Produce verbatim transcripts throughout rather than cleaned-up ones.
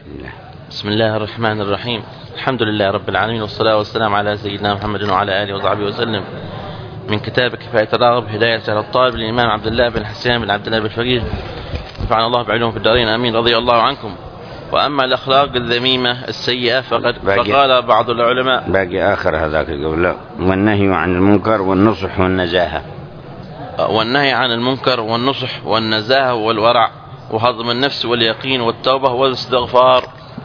بسم الله الرحمن الرحيم. الحمد لله رب العالمين، والصلاة والسلام على سيدنا محمد وعلى آله وصحبه وسلم. من كتاب كفاية الراغب هداية على الطالب للإمام عبد الله بن حسين بن عبد الله بن فقيه، نفعنا الله بعلوم في الدارين آمين، رضي الله عنكم. وأما الأخلاق الذميمة السيئة فقد فقال بعض العلماء، باقي آخر هذاك قبل، والنهي عن المنكر والنصح والنزاهة. والنهي عن المنكر والنصح والنزاهة والورع وهضم النفس واليقين والتوبة والاستغفار.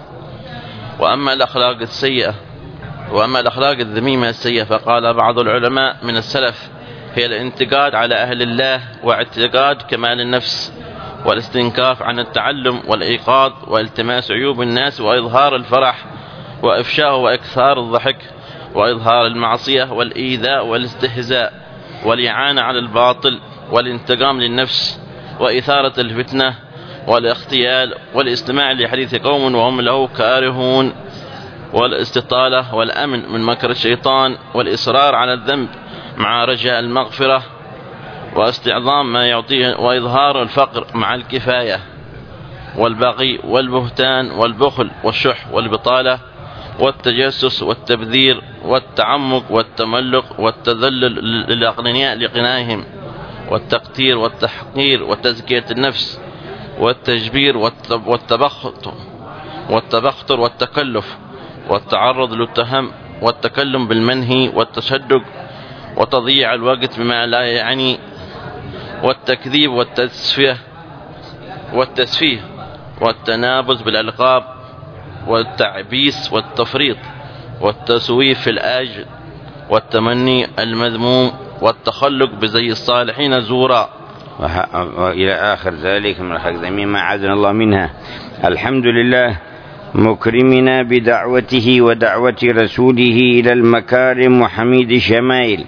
وأما الأخلاق السيئة وأما الأخلاق الذميمة السيئة فقال بعض العلماء من السلف هي الانتقاد على أهل الله واعتقاد كمال النفس والاستنكاف عن التعلم والإيقاظ والتماس عيوب الناس وإظهار الفرح وإفشاء وإكثار الضحك وإظهار المعصية والإيذاء والاستهزاء والإعانة على الباطل والانتقام للنفس وإثارة الفتنة والاغتيال والاستماع لحديث قوم وهم له كارهون والاستطالة والأمن من مكر الشيطان والإصرار على الذنب مع رجاء المغفرة واستعظام ما يعطيه وإظهار الفقر مع الكفاية والبغي والبهتان والبخل والشح والبطالة والتجسس والتبذير والتعمق والتملق والتذلل للأغنياء لقنائهم والتقتير والتحقير وتزكية النفس والتجبير والتبختر والتبختر والتكلف والتعرض للتهم والتكلم بالمنهي والتشدق وتضييع الوقت بما لا يعني والتكذيب والتسفيه والتسفيه والتنابز بالألقاب والتعبيس والتفريط والتسويف في الآجل والتمني المذموم والتخلق بزي الصالحين زورا وإلى آخر ذلك من الحق ذميمة عاذنا الله منها. الحمد لله مكرمنا بدعوته ودعوة رسوله إلى المكارم وحميد الشمائل،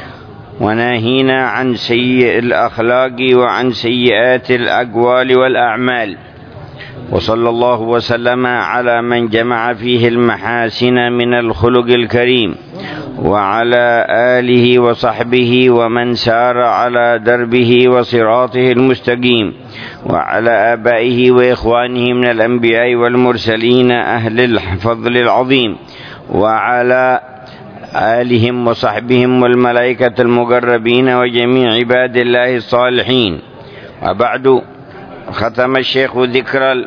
وناهينا عن سيء الأخلاق وعن سيئات الأقوال والأعمال، وصلى الله وسلم على من جمع فيه المحاسن من الخلق الكريم، وعلى آله وصحبه ومن سار على دربه وصراطه المستقيم، وعلى آبائه وإخوانه من الأنبياء والمرسلين أهل الفضل العظيم، وعلى آلهم وصحبهم والملائكة المقربين وجميع عباد الله الصالحين. وبعد، ختم الشيخ ذكر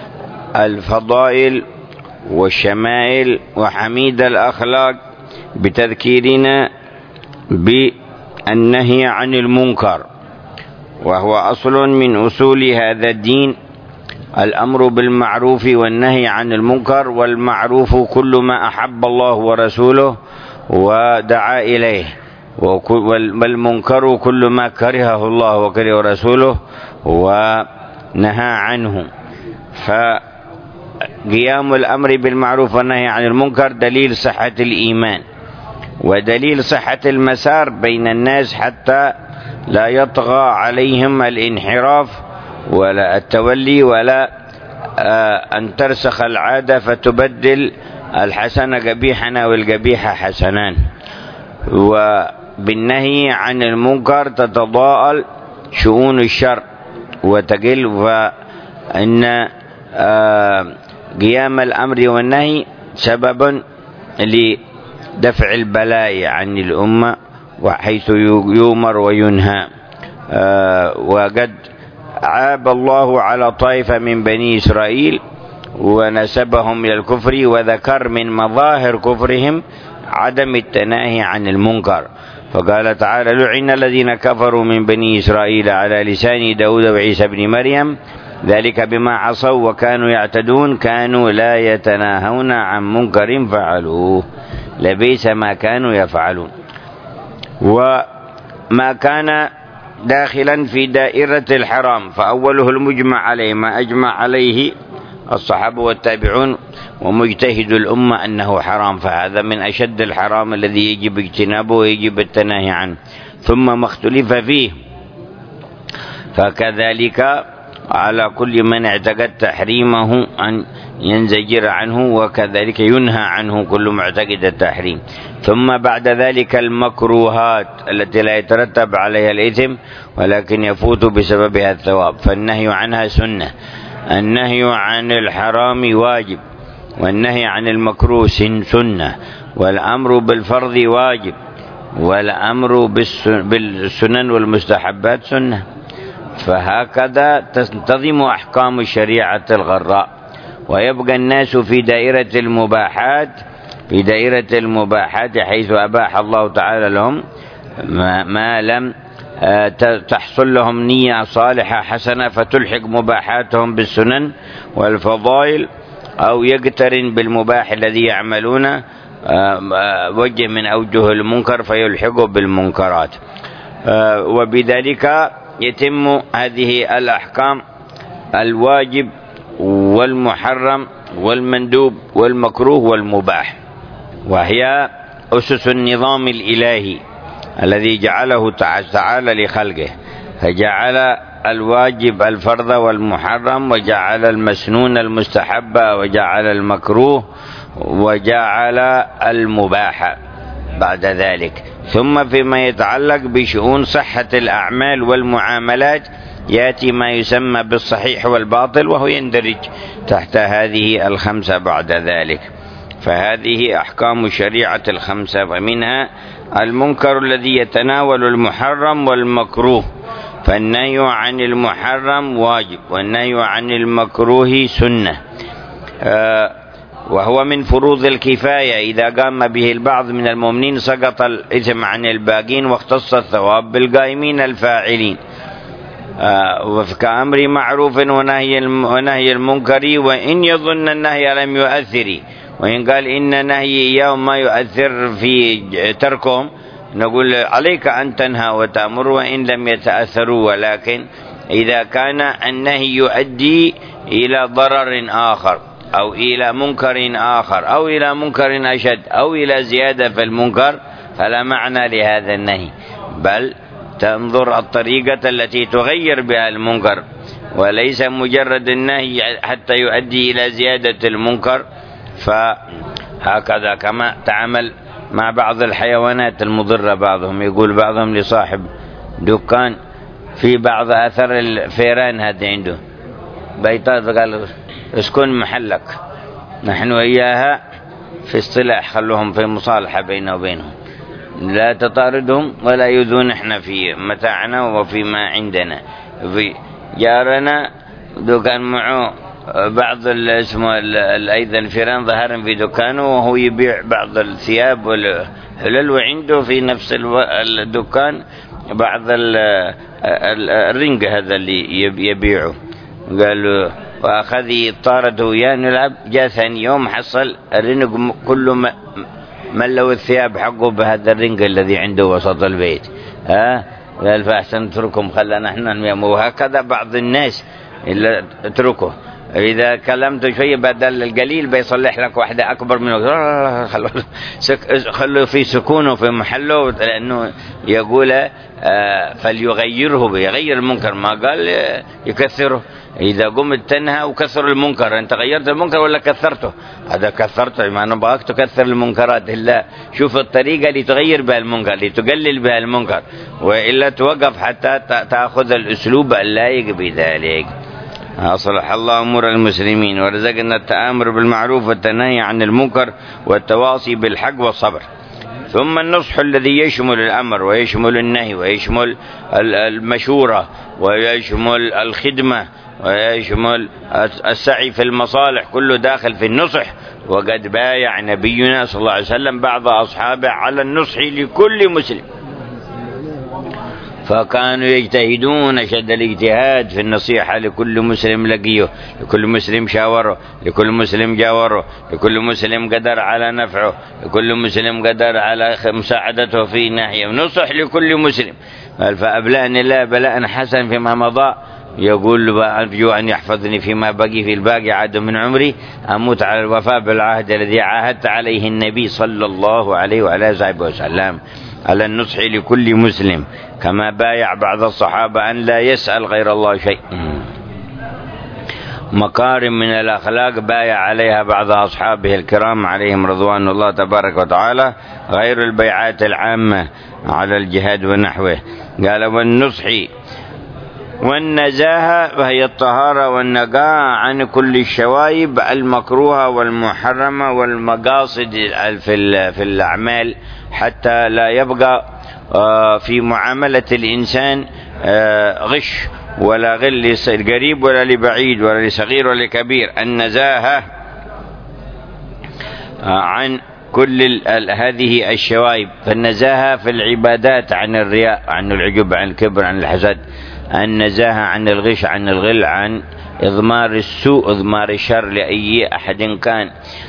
الفضائل والشمائل وحميد الأخلاق بتذكيرنا بالنهي عن المنكر، وهو أصل من أصول هذا الدين، الأمر بالمعروف والنهي عن المنكر. والمعروف كل ما أحب الله ورسوله ودعا إليه، والمنكر كل ما كرهه الله وكره رسوله ونهى عنه. فقيام الأمر بالمعروف والنهي عن المنكر دليل صحة الإيمان ودليل صحة المسار بين الناس حتى لا يطغى عليهم الانحراف ولا التولي، ولا أن ترسخ العادة فتبدل الحسن قبيحا والقبيح حسنان. وبالنهي عن المنكر تتضاءل شؤون الشر وتقل، فإن قيام الأمر والنهي سبب لدفع البلاء عن الأمة، وحيث يؤمر وينهى. وقد عاب الله على طائفة من بني إسرائيل ونسبهم إلى الكفر، وذكر من مظاهر كفرهم عدم التناهي عن المنكر، فقال تعالى: لعن الذين كفروا من بني إسرائيل على لسان داود وعيسى بن مريم ذلك بما عصوا وكانوا يعتدون كانوا لا يتناهون عن منكر فعلوه لبئس ما كانوا يفعلون. وما كان داخلا في دائرة الحرام فأوله المجمع عليه ما أجمع عليه الصحابة والتابعون ومجتهد الأمة أنه حرام، فهذا من أشد الحرام الذي يجب اجتنابه ويجب التناهي عنه. ثم ما اختلف فيه، فكذلك على كل من اعتقد تحريمه أن ينزجر عنه، وكذلك ينهى عنه كل معتقد التحريم. ثم بعد ذلك المكروهات التي لا يترتب عليها الإثم ولكن يفوت بسببها الثواب، فالنهي عنها سنة. النهي عن الحرام واجب، والنهي عن المكروه سنة، والأمر بالفرض واجب، والأمر بالسنن والمستحبات سنة. فهكذا تنتظم أحكام الشريعة الغراء، ويبقى الناس في دائرة المباحات في دائرة المباحات حيث أباح الله تعالى لهم ما, ما لم تحصل لهم نية صالحة حسنة فتلحق مباحاتهم بالسنن والفضائل، أو يقترن بالمباح الذي يعملون وجه من أوجه المنكر فيلحقه بالمنكرات. وبذلك يتم هذه الأحكام الواجب والمحرم والمندوب والمكروه والمباح، وهي أسس النظام الإلهي الذي جعله تعالى لخلقه، فجعل الواجب الفرض والمحرم، وجعل المسنون المستحب، وجعل المكروه، وجعل المباح بعد ذلك. ثم فيما يتعلق بشؤون صحة الأعمال والمعاملات يأتي ما يسمى بالصحيح والباطل، وهو يندرج تحت هذه الخمسة بعد ذلك. فهذه أحكام الشريعة الخمسة، ومنها المنكر الذي يتناول المحرم والمكروه، فالنهي عن المحرم واجب، والنهي عن المكروه سنة، وهو من فروض الكفاية، إذا قام به البعض من المؤمنين سقط الإثم عن الباقين واختص الثواب بالقائمين الفاعلين. كأمر معروف ونهي المنكر، وإن يظن النهي لم يؤثر، وإن قال إن نهي يوم ما يؤثر في تركهم نقول عليك أن تنهى وتأمر وإن لم يتأثروا. ولكن إذا كان النهي يؤدي إلى ضرر آخر أو إلى منكر آخر أو إلى منكر أشد أو إلى زيادة في المنكر فلا معنى لهذا النهي، بل تنظر الطريقة التي تغير بها المنكر، وليس مجرد النهي حتى يؤدي إلى زيادة المنكر. فهكذا كما تعمل مع بعض الحيوانات المضرة، بعضهم يقول بعضهم لصاحب دكان في بعض أثر الفيران هذا عنده بيطات، قال اسكن محلك، نحن وإياها في اصطلاح خلوهم في مصالحة بيننا وبينهم، لا تطاردهم ولا يؤذون احنا في متاعنا وفيما عندنا. في جارنا دكان معه بعض اسمه ايضا الفيران ظهر في دكانه، وهو يبيع بعض الثياب والحلل، وعنده في نفس الدكان بعض الرنج هذا اللي يبيعه. قالوا واخذ طارده يا نلعب، جاء ثاني يوم حصل الرنج كله ملوا الثياب حقه بهذا الرنج الذي عنده وسط البيت. ها قال فاحسن اتركهم خلنا احنا ننام. وهكذا بعض الناس الا اتركه، إذا كلمت شوية بدل القليل بيصلح لك واحدة أكبر منه، خلوا في سكونه في محله، لأنه يقول فليغيره، بيغير المنكر، ما قال يكثره. إذا قمت تنهى وكثر المنكر، أنت غيرت المنكر ولا كثرته؟ هذا كثرته، ما نبغاك تكثر المنكرات، إلا شوف الطريقة اللي تغير بها المنكر، اللي تقلل بها المنكر، وإلا توقف حتى تأخذ الأسلوب اللائق بذلك. أصلح الله أمور المسلمين ورزقنا التآمر بالمعروف والتنهي عن المنكر والتواصي بالحق والصبر. ثم النصح الذي يشمل الأمر ويشمل النهي ويشمل المشورة ويشمل الخدمة ويشمل السعي في المصالح، كله داخل في النصح. وقد بايع نبينا صلى الله عليه وسلم بعض أصحابه على النصح لكل مسلم، فكانوا يجتهدون شد الاجتهاد في النصيحة لكل مسلم لقيه، لكل مسلم شاوره، لكل مسلم جاوره، لكل مسلم قدر على نفعه، لكل مسلم قدر على مساعدته في ناحية، نصح لكل مسلم. فأبلأني الله بلاء حسن فيما مضى، يقول أرجو أن يحفظني فيما بقي في الباقي عاد من عمري، أموت على الوفاء بالعهد الذي عاهدت عليه النبي صلى الله عليه وعلى آله وسلم على النصح لكل مسلم، كما بايع بعض الصحابة أن لا يسأل غير الله شيء. مكارم من الأخلاق بايع عليها بعض أصحابه الكرام عليهم رضوان الله تبارك وتعالى، غير البيعات العامة على الجهاد ونحوه. قال والنصح والنزاهة وهي الطهارة والنقاء عن كل الشوائب المكروهة والمحرمة والمقاصد في الأعمال، حتى لا يبقى في معاملة الإنسان غش ولا غل لقريب ولا لبعيد ولا لصغير ولا لكبير. النزاهة عن كل هذه الشوائب. فالنزاهة في العبادات عن الرياء، عن العجب، عن الكبر، عن الحسد. النزاهة عن الغش، عن الغل، عن إضمار السوء، إضمار الشر لأي أحد كان.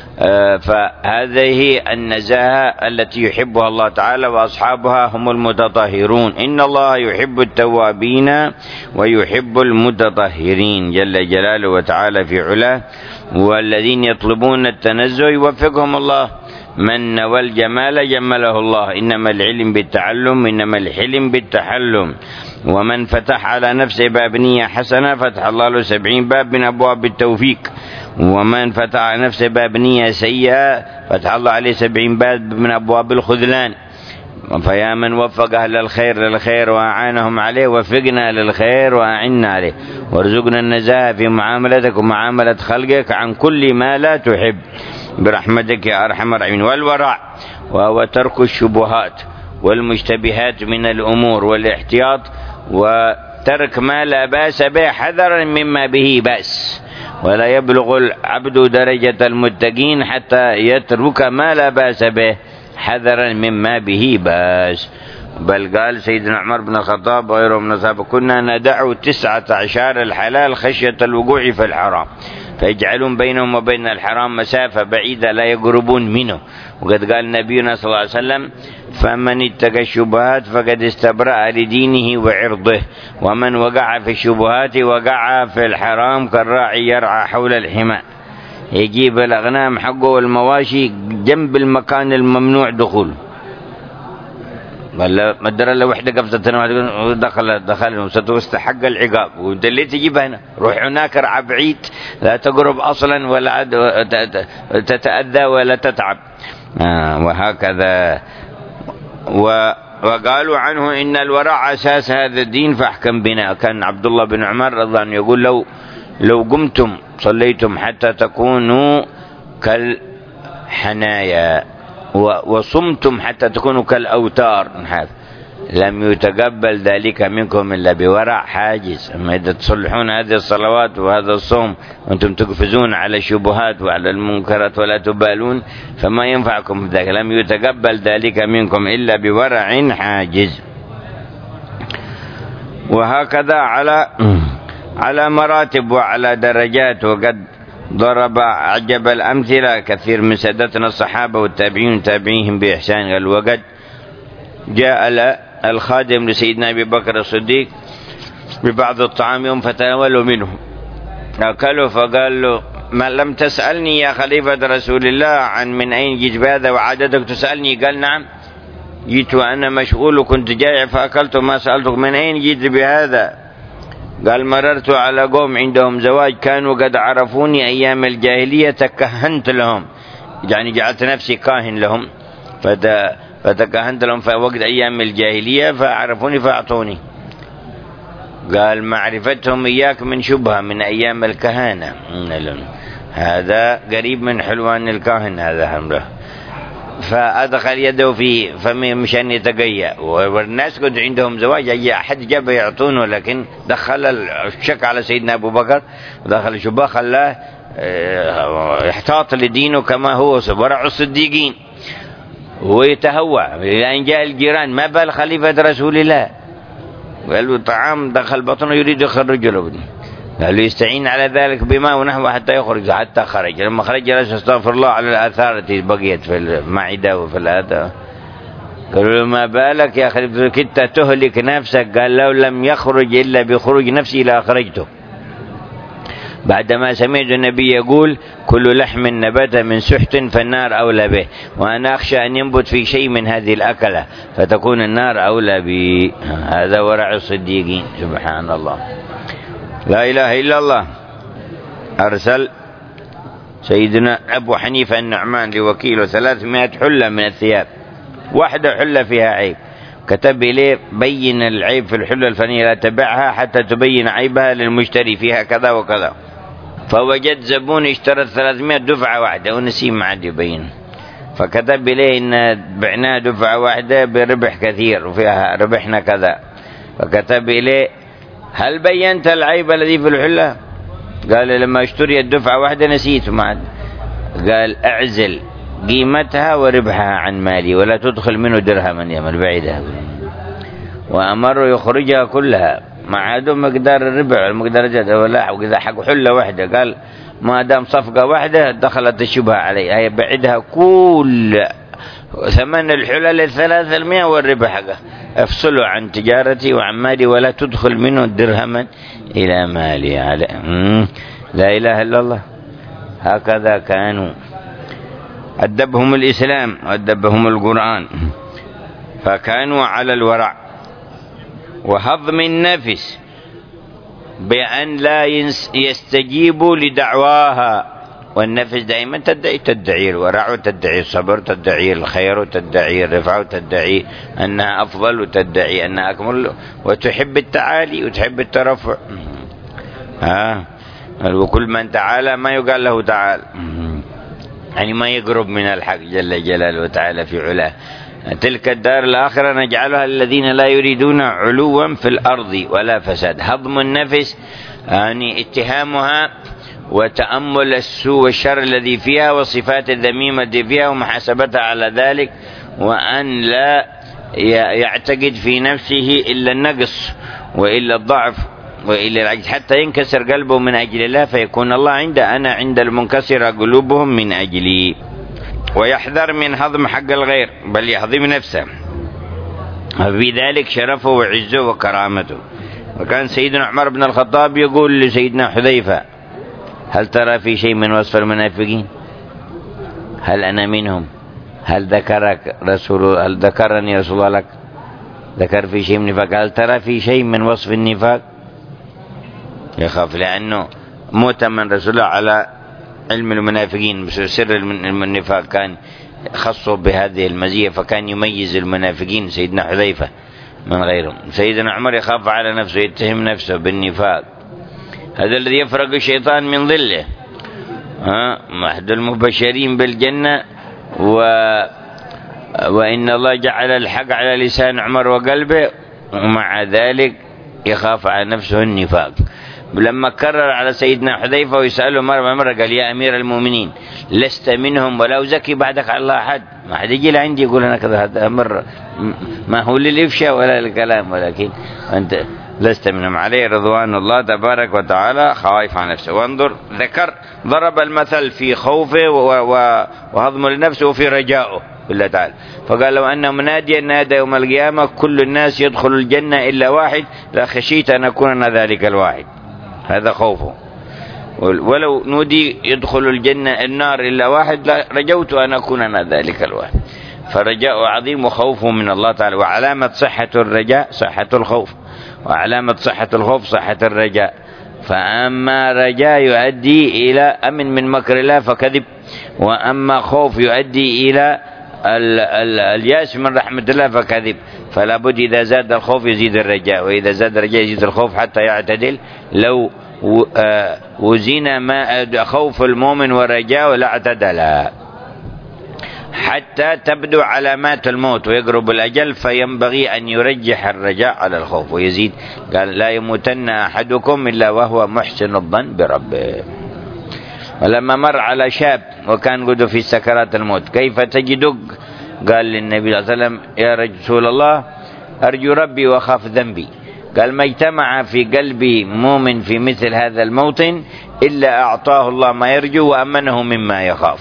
فهذه النزاهة التي يحبها الله تعالى، وأصحابها هم المتطهرون. إن الله يحب التوابين ويحب المتطهرين جل جلاله وتعالى في علاه. والذين يطلبون التنزه يوفقهم الله. من نوى الجمال جمله الله. إنما العلم بالتعلم، إنما الحلم بالتحلم. ومن فتح على نفسه باب نية حسنة فتح الله له سبعين باب من أبواب التوفيق. ومن فتح على نفسه باب نية سيئة فتح الله عليه سبعين باب من أبواب الخذلان. فيا من وفق أهل الخير للخير وأعانهم عليه، وفقنا للخير وأعنا عليه، وارزقنا النزاهة في معاملتك ومعاملة خلقك عن كل ما لا تحب برحمتك يا أرحم الراحمين. والورع وهو ترك الشبهات والمشتبهات من الأمور، والاحتياط وترك ما لا بأس به حذرا مما به بأس. ولا يبلغ العبد درجة المتقين حتى يترك ما لا بأس به حذرا مما به بأس. بل قال سيدنا عمر بن الخطاب وغيره من الصحابة: كنا ندع تسعة عشر الحلال خشية الوقوع في الحرام، فيجعلون بينهم وبين الحرام مسافة بعيدة لا يقربون منه. وقد قال نبينا صلى الله عليه وسلم: فمن اتقى الشبهات فقد استبرأ لدينه وعرضه، ومن وقع في الشبهات وقع في الحرام كالراعي يرعى حول الحمى. يجيب الأغنام حقه والمواشي جنب المكان الممنوع دخوله. ولا مدر له وحده قفزت دخل دخل وستستحق العقاب. وانت اللي تجيبها هنا، روح هناك ارعى بعيد، لا تقرب اصلا ولا تتأذى ولا تتعب. آه وهكذا. وقالوا عنه إن الورع أساس هذا الدين فاحكم بنا. كان عبد الله بن عمر رضي الله عنه يقول: لو لو قمتم صليتم حتى تكونوا كالحنايا وصمتم حتى تكونوا كالأوتار لم يتقبل ذلك منكم إلا بورع حاجز. أما إذا تصلحون هذه الصلوات وهذا الصوم وأنتم تقفزون على الشبهات وعلى المنكرات ولا تبالون فما ينفعكم ذلك. لم يتقبل ذلك منكم إلا بورع حاجز. وهكذا على على مراتب وعلى درجات. وقد ضرب أعجب الأمثلة كثير من سادتنا الصحابة والتابعين وتابعيهم بإحسان. قال: وقد جاء الخادم لسيدنا أبي بكر الصديق ببعض الطعام يوم فتناولوا منه، أكله فقال له: ما لم تسألني يا خليفة رسول الله عن من أين جئت بهذا وعادتك تسألني؟ قال: نعم، جئت وأنا مشغول وكنت جائع فأكلت ما سألتك من أين جئت بهذا. قال: مررت على قوم عندهم زواج كانوا قد عرفوني أيام الجاهلية تكهنت لهم، يعني جعلت نفسي كاهن لهم فتكهنت لهم في وقت أيام الجاهلية فعرفوني فأعطوني. قال: معرفتهم إياك من شبهة من أيام الكهانة، هذا قريب من حلوان الكاهن هذا همره. فأدخل يده في فمه مشان يتقيأ، والناس قد عندهم زواج أي أحد جاب يعطونه، لكن دخل الشك على سيدنا أبو بكر ودخل الشبهة خلاه يحتاط لدينه كما هو ورع الصديقين ويتهوى. لأن جاء الجيران: ما بال خليفة رسول الله؟ قالوا: طعام دخل بطنه يريد يخرج له. قالوا: يستعين على ذلك بماء ونحو حتى يخرج. حتى خرج. لما خرج جلس استغفر الله على الآثار التي بقيت في المعدة وفي الآثار. قالوا له: ما بالك يا خليفة كنت تهلك نفسك؟ قال: لو لم يخرج إلا بخروج نفسي لأخرجته. بعدما سمعت النبي يقول: كل لحم نبت من سحت فالنار أولى به، وأنا أخشى أن ينبت في شيء من هذه الأكلة فتكون النار أولى به. هذا ورع الصديقين. سبحان الله، لا إله إلا الله. أرسل سيدنا أبو حنيفة النعمان لوكيله ثلاثمائة حلة من الثياب، واحدة حلة فيها عيب، كتب إليه بين العيب في الحلة الفلانية لا تبعها حتى تبين عيبها للمشتري فيها كذا وكذا. فوجد زبون اشترى ثلاثمائة دفعة واحدة ونسي ما عاد يبين، فكتب إليه إن بعناها دفعة واحدة بربح كثير وفيها ربحنا كذا. فكتب إليه هل بينت العيب الذي في الحلة؟ قال لما اشتري الدفعة واحدة نسيت ما عاد. قال اعزل قيمتها وربحها عن مالي ولا تدخل منه درهما يمن بعيدها، وأمر يخرجها كلها ما عادوا مقدار الربع المقدار جد ولا وإذا حق حلة واحدة. قال ما دام صفقة واحدة دخلت الشبهة علي، هي بعدها كل ثمن الحلل الثلاثة المئة والربح حقه، افصلوا عن تجارتي وعن مالي ولا تدخل منه درهما إلى مالي. على لا إله إلا الله. هكذا كانوا، أدبهم الإسلام وأدبهم القرآن، فكانوا على الورع وهضم النفس بأن لا يستجيبوا لدعواها. والنفس دائما تدعي تدعي الورع وتدعي الصبر وتدعي الخير وتدعي الرفع وتدعي أنها أفضل وتدعي أنها أكمل وتحب التعالي وتحب الترفع. ها وكل من تعالى ما يقال له تعال، يعني ما يقرب من الحق جل جلاله وتعالى في علاه. تلك الدار الآخرة نجعلها للذين لا يريدون علوا في الأرض ولا فساد. هضم النفس يعني اتهامها وتأمل السوء والشر الذي فيها والصفات الذميمة التي فيها ومحاسبتها على ذلك، وأن لا يعتقد في نفسه إلا النقص وإلا الضعف وإلا العجز حتى ينكسر قلبه من أجل الله، فيكون الله عند أنا عند المنكسر قلوبهم من أجلي. ويحذر من هضم حق الغير بل يهضم نفسه، وفي ذلك شرفه وعزه وكرامته. وكان سيدنا عمر بن الخطاب يقول لسيدنا حذيفة هل ترى في شيء من وصف المنافقين؟ هل أنا منهم؟ هل ذكرك رسول هل ذكرني رسول الله لك؟ ذكر في شيء من النفاق؟ هل ترى في شيء من وصف النفاق؟ يخاف لأنه مؤتمن رسول الله على علم المنافقين، سر النفاق كان خصه بهذه المزية، فكان يميز المنافقين سيدنا حذيفة من غيرهم. سيدنا عمر يخاف على نفسه، يتهم نفسه بالنفاق. هذا الذي يفرق الشيطان من ظله. أحد المبشرين بالجنة و... وإن الله جعل الحق على لسان عمر وقلبه، ومع ذلك يخاف على نفسه النفاق. لما كرر على سيدنا حذيفة ويسأله مرة مرة قال يا أمير المؤمنين لست منهم ولا أزكي بعدك على الله أحد. ما حد يجي لعندي يقول أنا كذا، هذا مرة ما هو للإفشاء ولا للكلام، ولكن أنت لست منهم. عليه رضوان الله تبارك وتعالى خايف عن نفسه. وانظر ذكر ضرب المثل في خوفه وهضم النفس وفي رجائه بالله تعالى، فقال لو أن مناديا نادى يوم القيامة كل الناس يدخل الجنة إلا واحد لخشيت أن أكون أنا ذلك الواحد. هذا خوفه. ولو نودي يدخل الجنة النار إلا واحد رجوت أن أكون أنا ذلك الواحد. فرجاء عظيم وخوفه من الله تعالى. وعلامة صحة الرجاء صحة الخوف، وعلامة صحة الخوف صحة الرجاء. فأما رجاء يؤدي إلى أمن من مكر الله فكذب، وأما خوف يؤدي إلى الياس من رحمة الله فكذب. فلا بد إذا زاد الخوف يزيد الرجاء، وإذا زاد الرجاء يزيد الخوف حتى يعتدل. لو وزن ما خوف المؤمن ورجاء لاعتدلا حتى تبدو علامات الموت ويقرب الأجل، فينبغي أن يرجح الرجاء على الخوف ويزيد. قال لا يموتن أحدكم إلا وهو محسن الظن بربه. ولما مر على شاب وكان قد في سكرات الموت كيف تجدك؟ قال للنبي صلى الله عليه وسلم يا رسول الله أرجو ربي وأخاف ذنبي. قال ما اجتمع في قلبي مؤمن في مثل هذا الموطن إلا أعطاه الله ما يرجو وأمنه مما يخاف.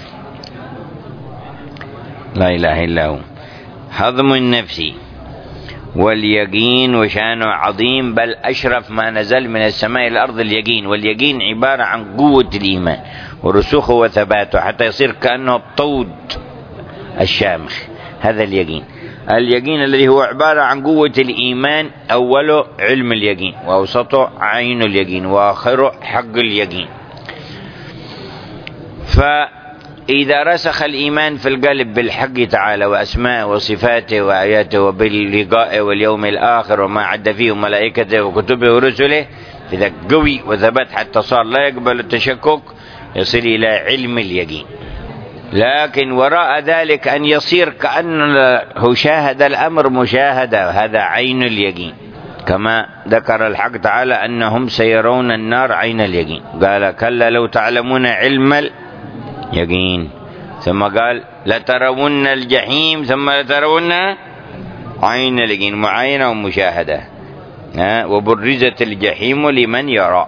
لا إله إلا هو. هضم النفس واليقين وشانه عظيم، بل أشرف ما نزل من السماء إلى الأرض اليقين. واليقين عبارة عن قوة الإيمان ورسوخه وثباته حتى يصير كأنه الطود الشامخ. هذا اليقين. اليقين الذي هو عبارة عن قوة الإيمان، أوله علم اليقين وأوسطه عين اليقين وآخره حق اليقين. إذا رسخ الإيمان في القلب بالحق تعالى وأسماء وصفاته وآياته وباللقاء واليوم الآخر وما عد فيه ملائكته وكتبه ورسله، إذا قوي وثبت حتى صار لا يقبل التشكك، يصل إلى علم اليقين. لكن وراء ذلك أن يصير كأنه شاهد الأمر مشاهدة، هذا عين اليقين، كما ذكر الحق تعالى أنهم سيرون النار عين اليقين. قال كلا لو تعلمون علم اليقين، ثم قال لترون الجحيم ثم لترون عين اليقين، معاينة ومشاهدة. وبرزت الجحيم لمن يرى.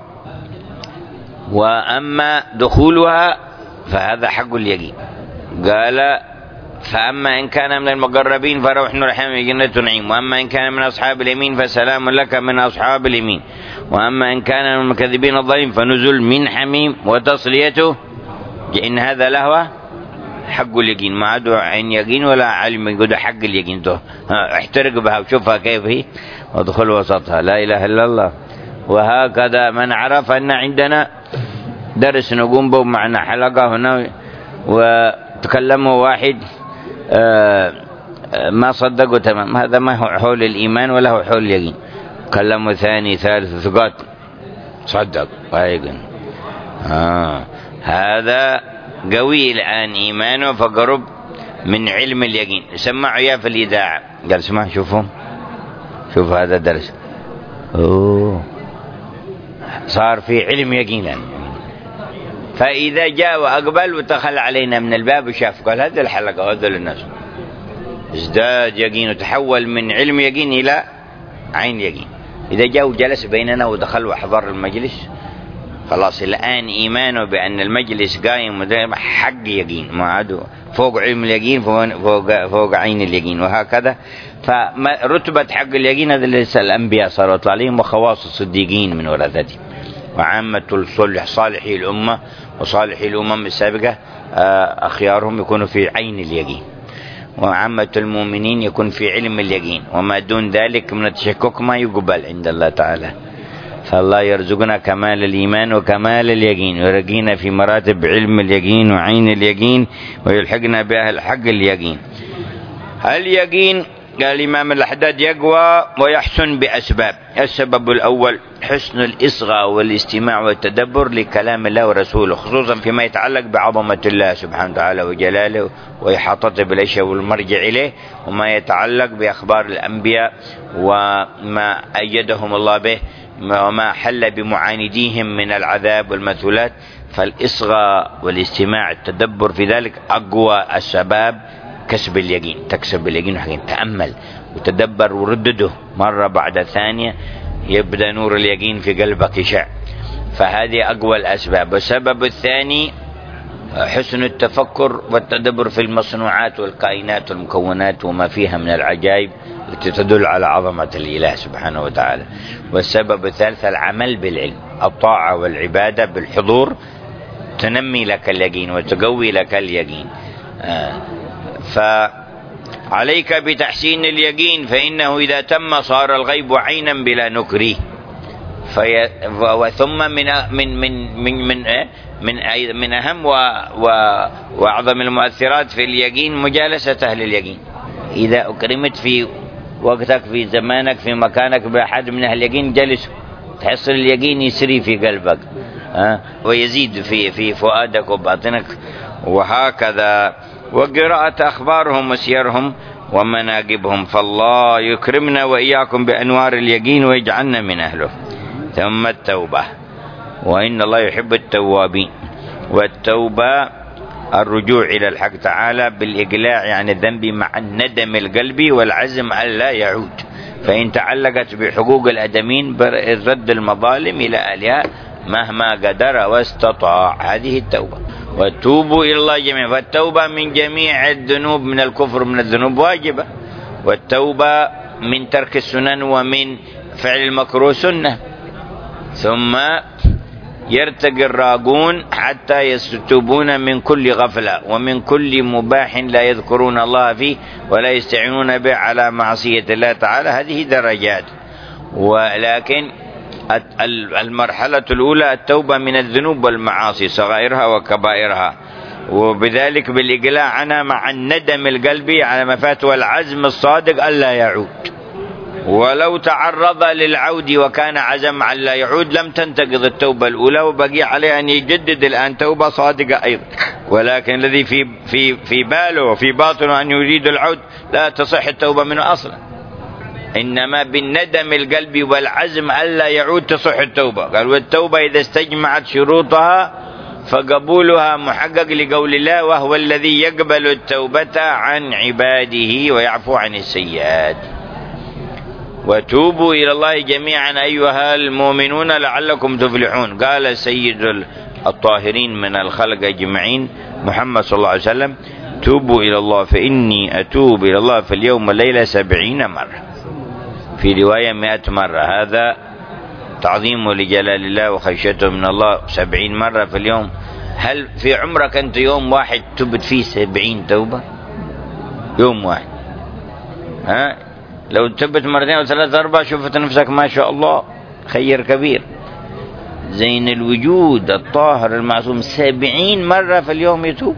وأما دخولها فهذا حق اليقين. قال فأما إن كان من المقربين فروح وريحان جنة نعيم، وأما إن كان من أصحاب اليمين فسلام لك من أصحاب اليمين، وأما إن كان من المكذبين الضالين فنزل من حميم وتصليته. إن هذا لهو حق اليقين، ما عاد عين يقين ولا علم، يقول حق اليقين. احترق بها وشوفها كيف هي وادخل وسطها، لا إله إلا الله. وهكذا من عرف أن عندنا درس نقوم به معنا حلقة هنا، وتكلموا واحد ما صدقوا تمام، هذا ما هو حول الإيمان ولا هو حول اليقين. كلموا ثاني ثالث ثقات صدق ويقين. آه هذا قوي الآن إيمانه فقرب من علم اليقين. سمعوا يا في الإذاعة، قال اسمع شوفوا شوف هذا درس، أوه صار في علم يقين. فإذا جاء وأقبل ودخل علينا من الباب وشاف قال هذه الحلقة وهذا الناس، ازداد يقين وتحول من علم يقين إلى عين يقين. إذا جاء وجلس بيننا ودخل وحضر المجلس، خلاص الآن إيمانه بأن المجلس قائم ودائما حق يقين، ما عاد فوق علم اليقين فوق, فوق عين اليقين. وهكذا فرتبة حق اليقين هذا ليس الأنبياء صاروا عليهم، وخواص الصديقين من ورثتهم، وعامة الصلح صالحي الأمة وصالحي الأمم السابقة أخيارهم يكونوا في عين اليقين، وعامة المؤمنين يكون في علم اليقين، وما دون ذلك من التشكك ما يقبل عند الله تعالى. فالله يرزقنا كمال الإيمان وكمال اليقين، ويرقينا في مراتب علم اليقين وعين اليقين، ويلحقنا بأهل حق اليقين. اليقين قال الإمام الحداد يقوى ويحسن بأسباب. السبب الأول حسن الإصغاء والاستماع والتدبر لكلام الله ورسوله، خصوصا فيما يتعلق بعظمة الله سبحانه وتعالى وجلاله وإحاطته بالأشياء والمرجع إليه، وما يتعلق بأخبار الأنبياء وما أيدهم الله به وما حل بمعانديهم من العذاب والمثلات. فالإصغاء والاستماع التدبر في ذلك أقوى السباب كسب اليقين، تكسب اليقين حقين. تأمل وتدبر وردده مرة بعد ثانية، يبدأ نور اليقين في قلبك يشع. فهذه أقوى الأسباب. والسبب الثاني حسن التفكر والتدبر في المصنوعات والكائنات والمكونات وما فيها من العجائب التي تدل على عظمة الإله سبحانه وتعالى. والسبب الثالث العمل بالعلم، الطاعة والعبادة بالحضور تنمي لك اليقين وتقوي لك اليقين. آه فعليك بتحسين اليقين، فإنه إذا تم صار الغيب عينا بلا نكره. في وثم من من من من من, من, من أهم و و وأعظم المؤثرات في اليقين مجالسة أهل اليقين. إذا أكرمت في وقتك في زمانك في مكانك بأحد من أهل اليقين جلس، تحصل اليقين يسري في قلبك ها ويزيد في في فؤادك وباطنك. وهكذا وقراءة أخبارهم وسيرهم ومناقبهم. فالله يكرمنا وإياكم بأنوار اليقين ويجعلنا من أهله. ثم التوبة، وإن الله يحب التوابين. والتوبة الرجوع إلى الحق تعالى بالإقلاع عن الذنب مع الندم القلبي والعزم ألا يعود. فإن تعلقت بحقوق الأدمين رد المظالم إلى أهلها مهما قدر واستطاع، هذه التوبة. وتوبوا إلى الله جميعا. فالتوبة من جميع الذنوب، من الكفر من الذنوب واجبة، والتوبة من ترك السنن ومن فعل المكروه سنة. ثم يرتقي الراقون حتى يستوبون من كل غفلة ومن كل مباح لا يذكرون الله فيه ولا يستعينون به على معصية الله تعالى. هذه درجات. ولكن المرحلة الأولى التوبة من الذنوب والمعاصي صغائرها وكبائرها. وبذلك بالإقلاع عنها مع الندم القلبي على ما فات والعزم الصادق ألا يعود. ولو تعرض للعود وكان عزم على لا يعود لم تنتقض التوبة الأولى، وبقي عليه أن يجدد الآن توبة صادقة أيضا. ولكن الذي في في في باله وفي باطنه أن يريد العود لا تصح التوبة منه أصلا، إنما بالندم القلبي والعزم ألا يعود تصح التوبة. قال والتوبة إذا استجمعت شروطها فقبولها محقق لقول الله وهو الذي يقبل التوبة عن عباده ويعفو عن السيئات. وتوبوا إلى الله جميعا أيها المؤمنون لعلكم تفلحون. قال سيد الطاهرين من الخلق أجمعين محمد صلى الله عليه وسلم توبوا إلى الله فإني أتوب إلى الله في اليوم والليلة سبعين مرة، في رواية مئة مرة. هذا تعظيم لجلال الله وخشيته من الله. سبعين مرة في اليوم. هل في عمرك أنت يوم واحد تبت فيه سبعين توبة؟ يوم واحد. ها لو تبت مرتين أو ثلاثة أربعة شوفت نفسك ما شاء الله خير كبير. زين الوجود الطاهر المعصوم سبعين مرة في اليوم يتوب.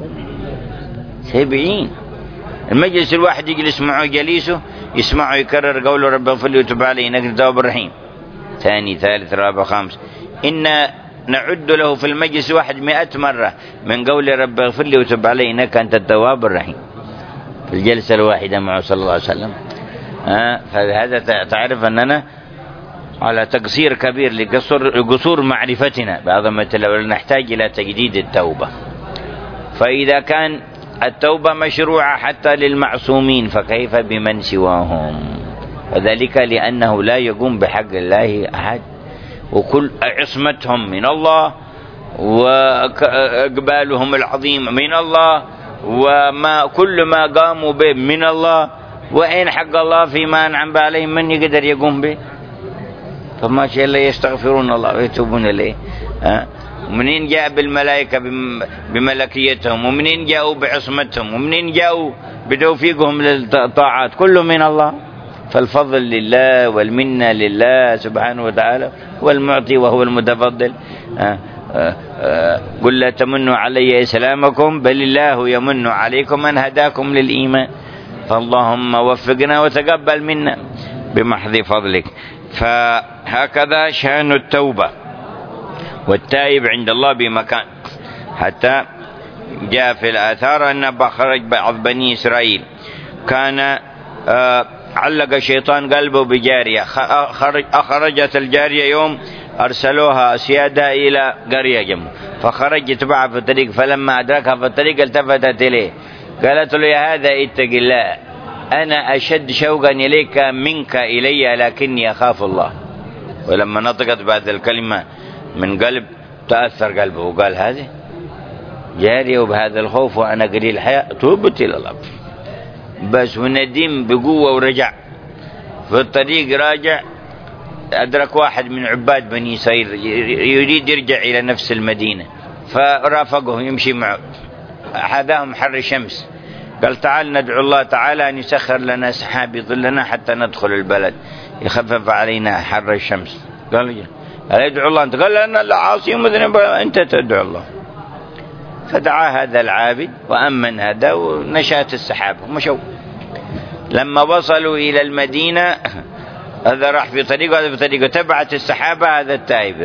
سبعين. المجلس الواحد يجلس معه جليسه يسمعه يكرر قوله رب اغفر لي وتب علي إنك التواب الرحيم. ثاني ثالث رابع خامس. إن نعد له في المجلس واحد مئة مرة من قول رب اغفر لي وتب علي إنك أنت التواب الرحيم في الجلسة الواحدة معه صلى الله عليه وسلم. آه فهذا تعرف أننا على تقصير كبير لقصور قصور معرفتنا بعظمة الله، نحتاج إلى تجديد التوبة. فإذا كان التوبة مشروعة حتى للمعصومين فكيف بمن سواهم؟ وذلك لأنه لا يقوم بحق الله أحد، وكل عصمتهم من الله وإقبالهم العظيم من الله وما كل ما قاموا به من الله، وإن حق الله فيما أنعم به عليهم من يقدر يقوم به؟ فما شاء الله يستغفرون الله ويتوبون إليه. أه؟ ومنين جاء بالملائكة بملكيتهم، ومنين جاءوا بعصمتهم، ومنين جاءوا بتوفيقهم للطاعات، كله من الله. فالفضل لله والمنة لله سبحانه وتعالى، هو المعطي وهو المتفضل. أه أه أه قل لا تمنوا علي إسلامكم بل الله يمن عليكم أن هداكم للإيمان. فاللهم وفقنا وتقبل منا بمحض فضلك. فهكذا شأن التوبة والتائب عند الله بمكان، حتى جاء في الآثار أن خرج بعض بني إسرائيل كان آه علق الشيطان قلبه بجارية، أخرجت الجارية يوم أرسلوها سيادة إلى قرية جنبه، فخرج يتبعها في الطريق، فلما أدركها في الطريق التفتت إليه قالت له يا هذا اتق الله أنا أشد شوقا إليك منك إلي لكني أخاف الله. ولما نطقت بعد الكلمة من قلب تأثر قلبه وقال هذه جارية وبهذا الخوف وأنا قليل الحياة توبت إلى الله. بس وندم بقوة ورجع في الطريق، راجع أدرك واحد من عباد بني إسرائيل يريد يرجع إلى نفس المدينة، فرافقه يمشي معه، أحدهم حر الشمس، قال تعال ندعو الله تعالى أن يسخر لنا سحاب يظلنا حتى ندخل البلد يخفف علينا حر الشمس. قال قال ادعو الله أنت، قال أنا لا عاصي مذنب أنت تدعو الله. فدعا هذا العابد وأمن هذا ونشأت السحاب ومشوا. لما وصلوا إلى المدينة هذا راح في طريقه هذا في طريقه، تبعت السحابة هذا التائب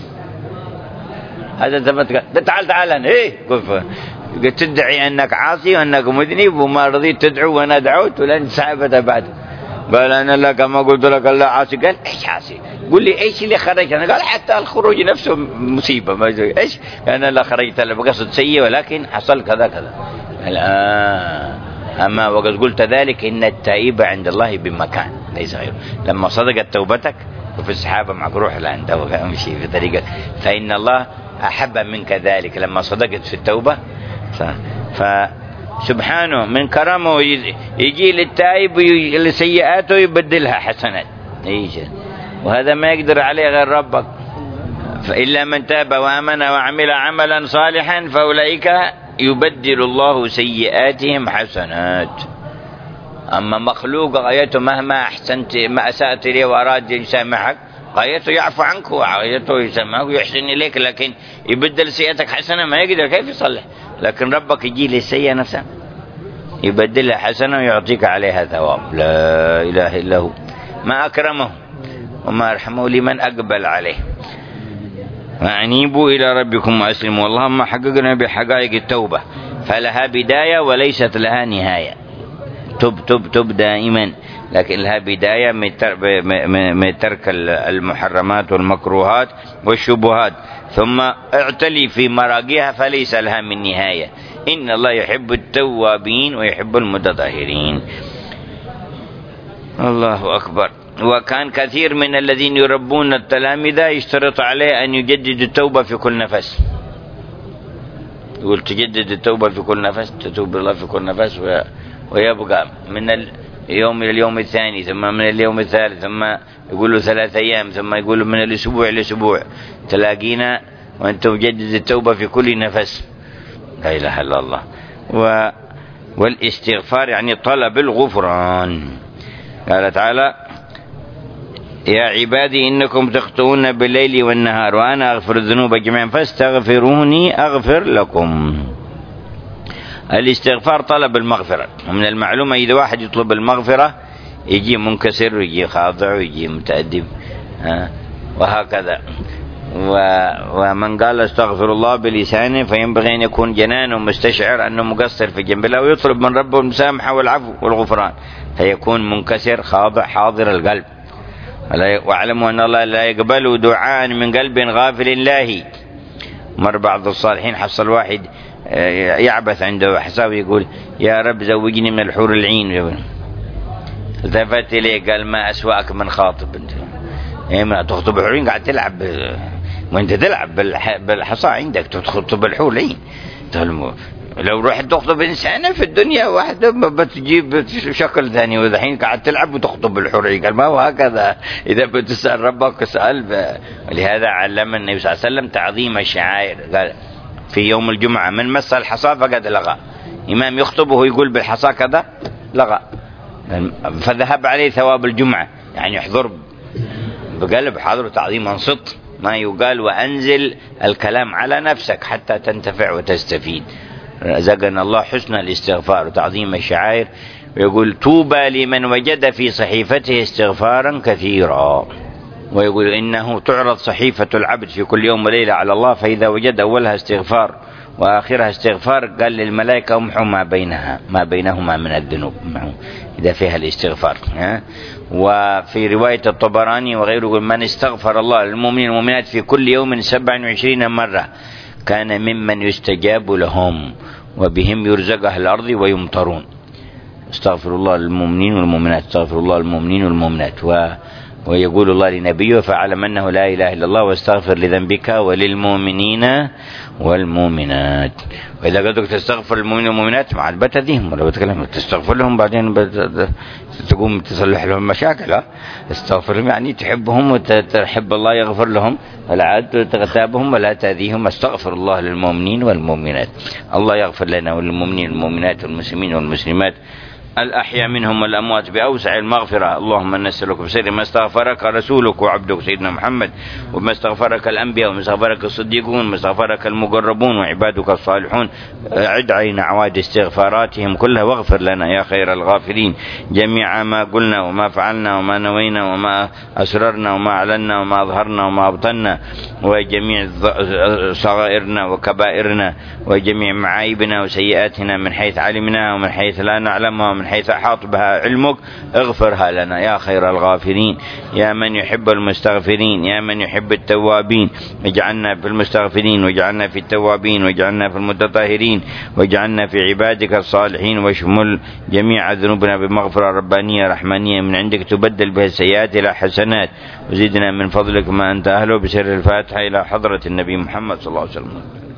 هذا ثبت قال تعال تعال أنا إيه قلت تدعي أنك عاصي وأنك مذنب وما رضيت تدعو وأنا دعوت ولن السحابة تبعت. قال أنا لا كما قلت لك الله عاصي. قال إيش عاصي؟ قل لي إيش اللي خرج؟ أنا قال حتى الخروج نفسه مصيبة ما إيش أنا لا خرجت لا بقصد سيء ولكن حصل كذا كذا. الآن أما وقد قلت ذلك إن التائب عند الله بمكان ليس غيره. لما صدقت توبتك وفي السحابة معك روح الآن امشي في طريقك، فإن الله أحب منك ذلك لما صدقت في التوبة. فسبحانه من كرمه يجي للتائب لسيئاته يبدلها حسنات، وهذا ما يقدر عليه غير ربك. فإلا من تاب وآمن وعمل عملا صالحا فأولئك يبدل الله سيئاتهم حسنات. أما مخلوق غايته مهما أحسنت ما أسأت إليه وأراد يسامحك غايته يعفو عنك وغايته يسامحك ويحسن إليك، لكن يبدل سيئتك حسنة ما يقدر. كيف يصلح؟ لكن ربك يجي للسيئة نفسها يبدلها حسنة ويعطيك عليها ثواب. لا إله إلا هو، ما أكرمه وما أرحمه لمن أقبل عليه. وأنيبوا إلى ربكم وأسلموا. اللهم حققنا بحقائق التوبة، فلها بداية وليست لها نهاية. تب تب تب دائما، لكن لها بداية من ترك المحرمات والمكروهات والشبهات، ثم اعتلي في مراقيها فليس لها من نهاية. إن الله يحب التوابين ويحب المتطهرين. الله أكبر. وكان كثير من الذين يربون التلامذة يشترط عليه أن يجدد التوبة في كل نفس. يقول تجدد التوبة في كل نفس، تتوب الله في كل نفس، ويبقى من اليوم إلى اليوم الثاني، ثم من اليوم الثالث، ثم يقول له ثلاث أيام، ثم يقول له من الأسبوع إلى الأسبوع. تلاقينا وأنت مجدد التوبة في كل نفس. لا إله إلا الله. و والاستغفار يعني طلب الغفران. قال تعالى: يا عبادي إنكم تخطئون بالليل والنهار وأنا أغفر الذنوب جميعا فاستغفروني أغفر لكم. الاستغفار طلب المغفرة، ومن المعلومة إذا واحد يطلب المغفرة يجي منكسر ويجي خاضع ويجي متأدب وهكذا. ومن قال استغفر الله بلسانه فينبغي أن يكون جنانه مستشعر أنه مقصر في جنب الله ويطلب من ربه المسامحة والعفو والغفران، فيكون منكسر خاضع حاضر القلب. واعلموا أن الله لا يقبل دعاء من قلب غافل لاهي. مر بعض الصالحين حصل واحد يعبث عنده حساب يقول: يا رب زوجني من الحور العين. التفت إليه قال: ما أسوأك من خاطب؟ انت ما تخطب الحور العين، قاعد تلعب وانت تلعب بالحصى عندك تخطب الحور العين. لو رحت تخطب إنسانة في الدنيا واحدة بتجيب شكل ثاني، وذحين قاعد تلعب وتخطب الحور العين. قال: ما هو هكذا، إذا بتسأل ربك اسأل. ولهذا علم النبي صلى الله عليه وسلم تعظيم الشعائر. قال في يوم الجمعة: من مس الحصى فقد لغى. إمام يخطب وهو يقول بالحصى كذا لغى، فذهب عليه ثواب الجمعة. يعني يحضر بقلب حاضر تعظيم انصت، ما يقال وأنزل الكلام على نفسك حتى تنتفع وتستفيد. رزقنا الله حسن الاستغفار وتعظيم الشعائر. ويقول: طوبى لمن وجد في صحيفته استغفارا كثيرا. ويقول: إنه تعرض صحيفة العبد في كل يوم وليلة على الله، فإذا وجد أولها استغفار وآخرها استغفار قال للملائكة: امحوا ما بينها ما بينهما من الذنوب، إذا فيها الاستغفار. وفي رواية الطبراني وغيره: من استغفر الله للمؤمنين والمؤمنات في كل يوم سبعا وعشرين مرة كان ممن يستجاب لهم وبهم يرزق أهل الأرض ويمطرون. استغفر الله للمؤمنين والمؤمنات، استغفر الله للمؤمنين والمؤمنات. و ويقول الله لنبيه: فاعلم أنه لا إله إلا الله واستغفر لذنبك وللمؤمنين والمؤمنات. وإذا قدرك تستغفر للمؤمنين والمؤمنات مع بتأذيهم ولا بتكلم تستغفر لهم بعدين تقوم تصلح لهم مشاكل. استغفر لهم يعني تحبهم وتحب الله يغفر لهم، ولا عاد تغتابهم ولا تأذيهم. استغفر الله للمؤمنين والمؤمنات. الله يغفر لنا وللمؤمنين والمؤمنات والمسلمين والمسلمات الأحياء منهم والأموات بأوسع المغفرة. اللهم نسألك بسر ما استغفرك رسولك وعبدك سيدنا محمد، وما استغفرك الأنبياء، وما استغفرك الصديقون، وما استغفرك المقربون وعبادك الصالحون. عد علينا عواد استغفاراتهم كلها، واغفر لنا يا خير الغافرين جميع ما قلنا وما فعلنا وما نوينا وما أسررنا وما أعلنا وما أظهرنا وما أبطلنا، وجميع صغائرنا وكبائرنا وجميع معايبنا وسيئاتنا من حيث علمنا ومن حيث لا نعلمها ومن حيث أحاط بها علمك. اغفرها لنا يا خير الغافرين، يا من يحب المستغفرين، يا من يحب التوابين. اجعلنا في المستغفرين، واجعلنا في التوابين، واجعلنا في المتطهرين، واجعلنا في عبادك الصالحين. واشمل جميع ذنوبنا بمغفرة ربانية رحمانية من عندك تبدل بها السيئات إلى حسنات، وزدنا من فضلك ما أنت أهله. بسر الفاتحة إلى حضرة النبي محمد صلى الله عليه وسلم.